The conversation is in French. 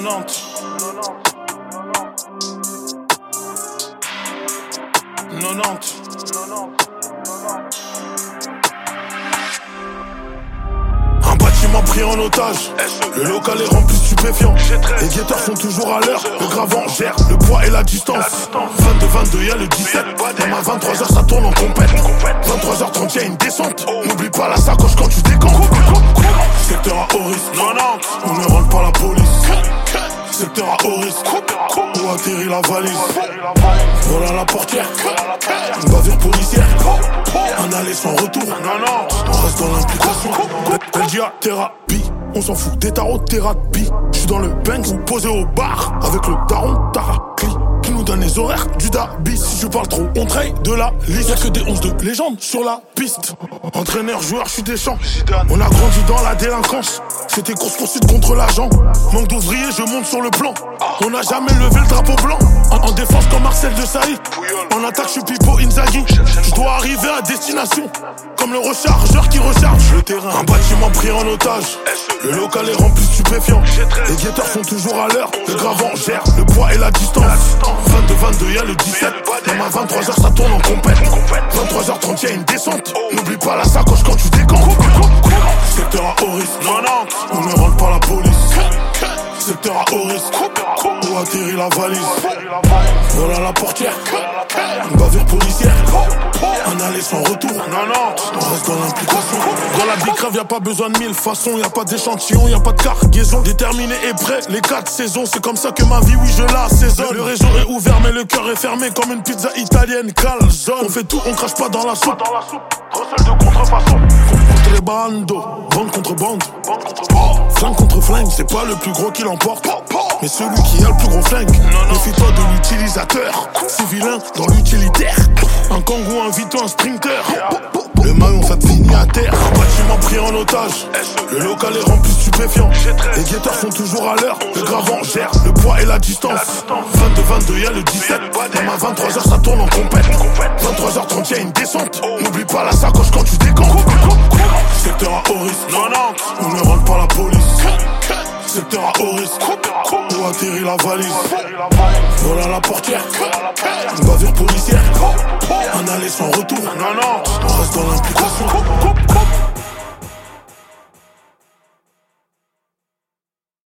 90. Un bâtiment pris en otage. Le local est rempli de stupéfiants. Les guetteurs sont toujours à l'heure. Le gravant gère le poids et la distance. 22-22 y'a le 17. Même à 23h ça tourne en compète. 23h30 y'a une descente. N'oublie pas la sacoche quand tu décomptes. Secteur à haut risque. On ne rentre pas la police. Secteur à haut risque. Où atterrit la valise. Voilà la portière. Une bavure policière. Un aller sans retour. On reste dans l'implication. LGA thérapie. On s'en fout des tarots de thérapie. J'suis dans le Banks ou posé au bar. Avec le daron Taracli qui nous donne les horaires du Dabi. Si je parle trop, on traite de la liste. Y'a que des 11 de légende sur la piste. Entraîneur, joueur, j'suis des champs. On a grandi dans la délinquance. C'était course poursuite contre l'agent. Manque d'ouvriers, je monte sur le plan. On n'a jamais levé le drapeau blanc. En défense comme Marcel de Sailly. En attaque, j'suis Pipo Inzaghi. J'dois arriver à destination. Comme le rechargeur qui recharge le terrain. Un bâtiment pris en otage. Le local est rempli de stupéfiants. Les guetteurs sont toujours à l'heure. Le gravant gère le poids et la distance. 22-22 y'a le 17. Même à 23h ça tourne en compète. 23h30 y'a une descente. N'oublie pas la sacoche quand tu décomptes. Secteur à haut risque. On ne rentre pas la police. Secteur à haut risque. Où atterrit la valise. Voilà la portière. Une bavure policière. Un aller sans retour. On reste dans l'implication. Dans la bicrave y'a pas besoin de mille façons. Y'a pas d'échantillon, y'a pas de cargaison. Déterminé et prêt, les 4 saisons. C'est comme ça que ma vie, oui je l'assaisonne. Le réseau est ouvert mais le cœur est fermé. Comme une pizza italienne calzone. On fait tout, on crache pas dans la soupe. Recel de contrefaçon. Contre les bandos, bande contre bande. Flingue contre flingue, c'est pas le plus gros qui l'emporte, mais celui qui a le plus gros flingue. Méfie-toi de l'utilisateur. C'est vilain dans l'utilitaire. Un kangou, un vito, un sprinter. Le maillon ça te finit à terre. Un bâtiment pris en otage. Le local est rempli de stupéfiants. Les guetteurs sont toujours à l'heure. Le gravant gère le poids et la distance. 22-22 y'a le 17. Même à 23h ça tourne en compète. 23h30 y'a une descente. N'oublie pas la sacoche quand tu décomptes. Secteur à haut risque. On ne rentre pas la police. Secteur à haut risque. Où atterrit la valise. Voilà la portière. Une bavure policière. Un aller sans retour. On reste dans l'implication.